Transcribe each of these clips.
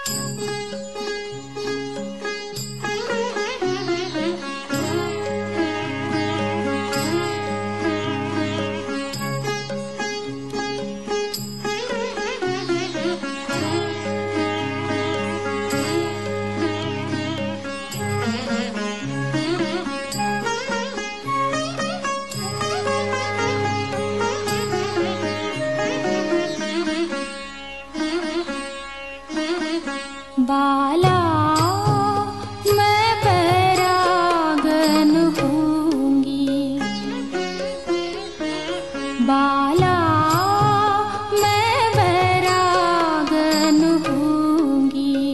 बाला मैं बैरागन होंगी, बाला मैं बैरागन होंगी।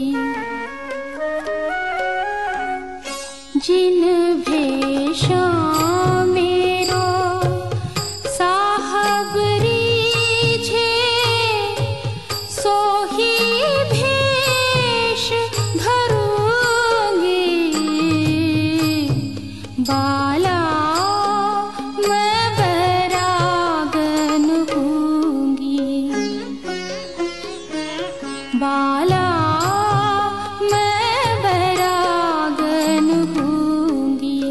जिन भेषों मेरो साहब रीझे, सोही बाला मैं बैरागन होंगी, बाला मैं बैरागन होंगी।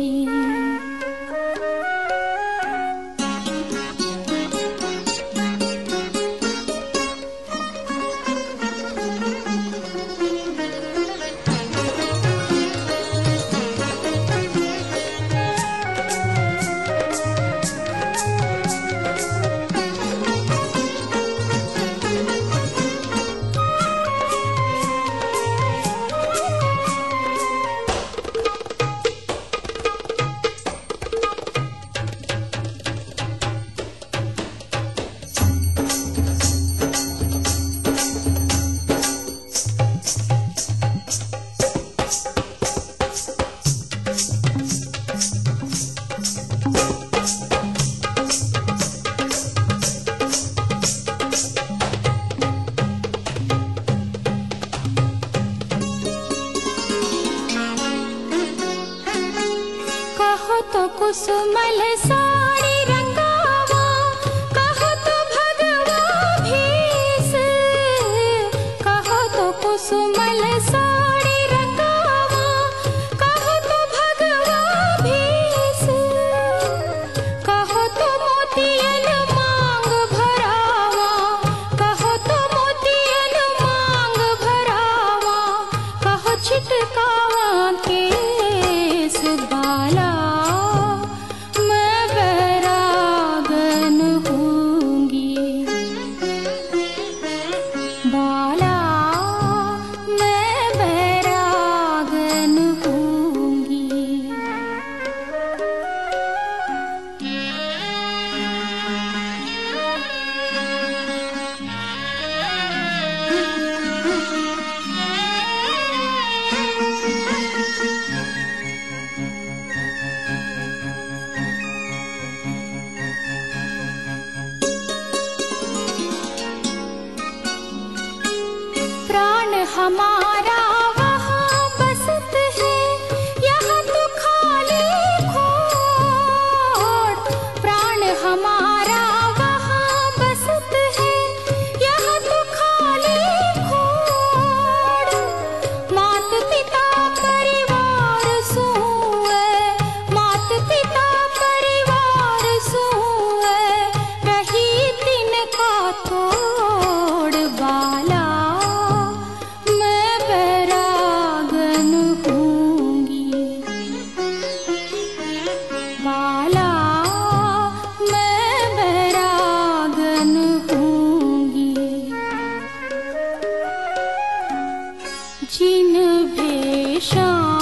तो कुसुमल साड़ी रंगावा, कहो तो भगवा भेष, कहो तो कुसुमल साड़ी रंगावा, कहो तो भगवा भेष, कहो तो मोतियन मांग भरावा, कहो तो मोतियन मांग भरावा, कहो छिटकावा केस। बाला बाला मैं बैरागन होंगी। प्राण हमारा वहाँ बसत है, यहाँ तो खाली खोड़। प्राण हमारा वहाँ बसत है, यहाँ तो खाली खोड़। मात पिता परिवार सूए, मात पिता परिवार सूए, रही तिनका तोड़। बाला बाला मैं बैरागन होंगी। जिन भेषों